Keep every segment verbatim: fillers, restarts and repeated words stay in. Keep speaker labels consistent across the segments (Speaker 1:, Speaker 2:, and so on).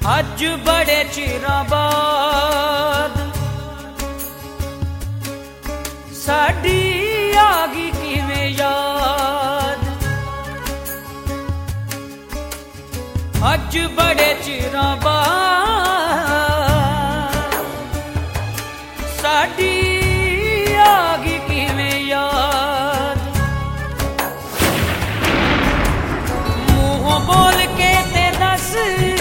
Speaker 1: अज बड़े चिरां बाद साडी आ गई किवें याद। अज बड़े चिरां बाद साडी आ गई किवें याद। मुंह बोल के ते दस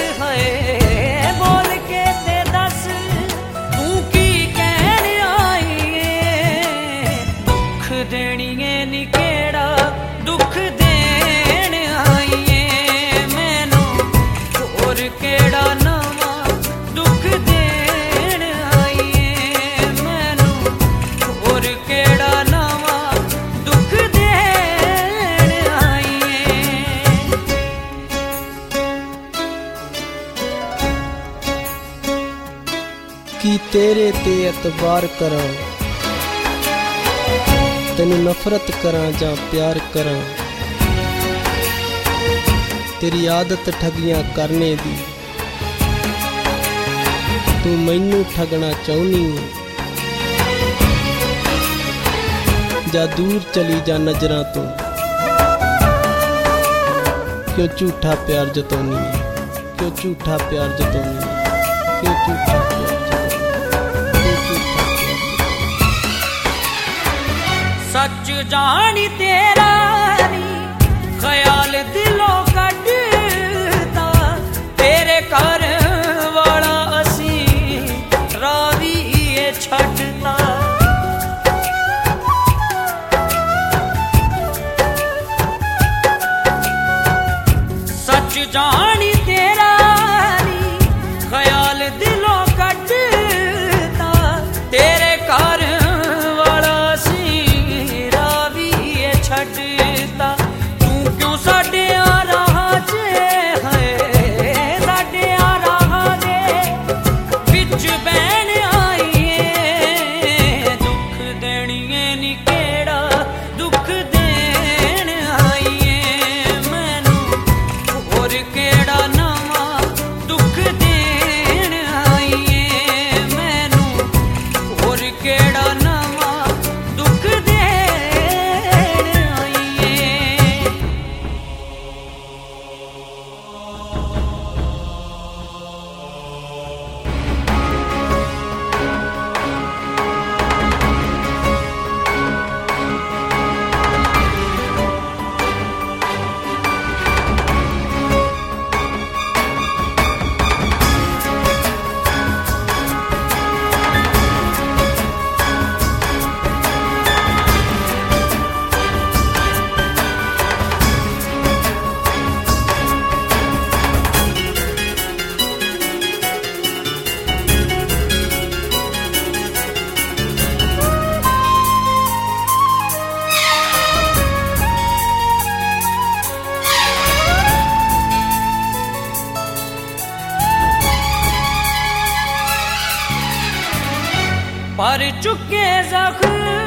Speaker 2: कि तेरे ते एतबार करा, तेनू नफरत करा जां प्यार करा। तेरी आदत ठगियां करने दी, तू मैनू ठगना चाहनी है। जा दूर चली जा नजरां तो, क्यों झूठा प्यार जतौनी है, क्यों झूठा प्यार जतौनी है, क्यों झूठा प्यार।
Speaker 1: सच जानी तेरा नी ख्याल दिलों कटता, तेरे घर वाला असी रावी छड़ता। सच जानी तेरा नी ख्याल दिलों कटता, तेरे घर छड़ता। तू क्यों साडे आ रहा जे है, साडे आ रहा दे बिच बैन आईए। दुख देनिए नी केड़ा दुख देन आईए, मैनू होर केड़ा नवा दुख देन आईए। मैनू होर केड़ा नवा दुख दे। पर चुके जख्म